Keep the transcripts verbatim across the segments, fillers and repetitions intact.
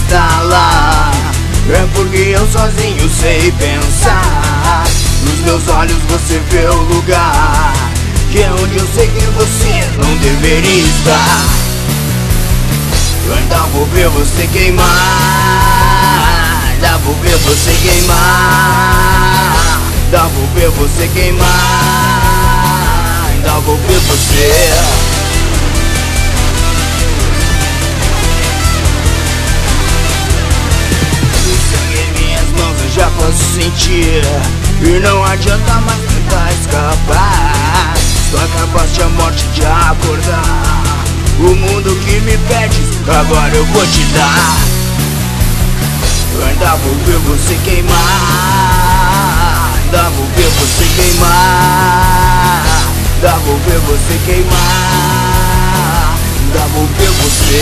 está lá. É porque eu sozinho sei pensar. Nos meus olhos você vê o lugar que é onde eu sei que você não deveria estar. Eu ainda vou ver você queimar, ainda vou ver você queimar, ainda vou ver você queimar, ainda vou ver você. O sangue em minhas mãos eu já posso sentir, e não adianta mais tentar escapar. Só capaz de a morte de acordar. O mundo que me pede, agora eu vou te dar. Eu ainda vou ver você queimar, ainda vou ver você queimar, ainda vou ver você queimar, ainda vou ver você.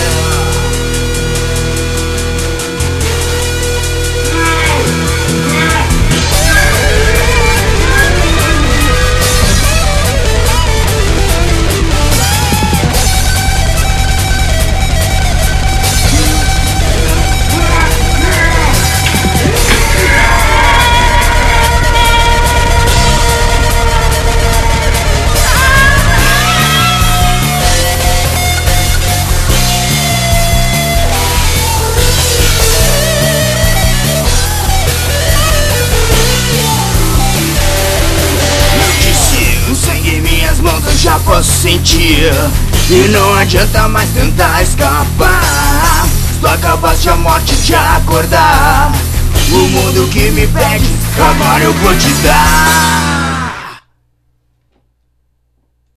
Já posso sentir, e não adianta mais tentar escapar. Só capaz de a morte de acordar. O mundo que me pede, agora eu vou te dar.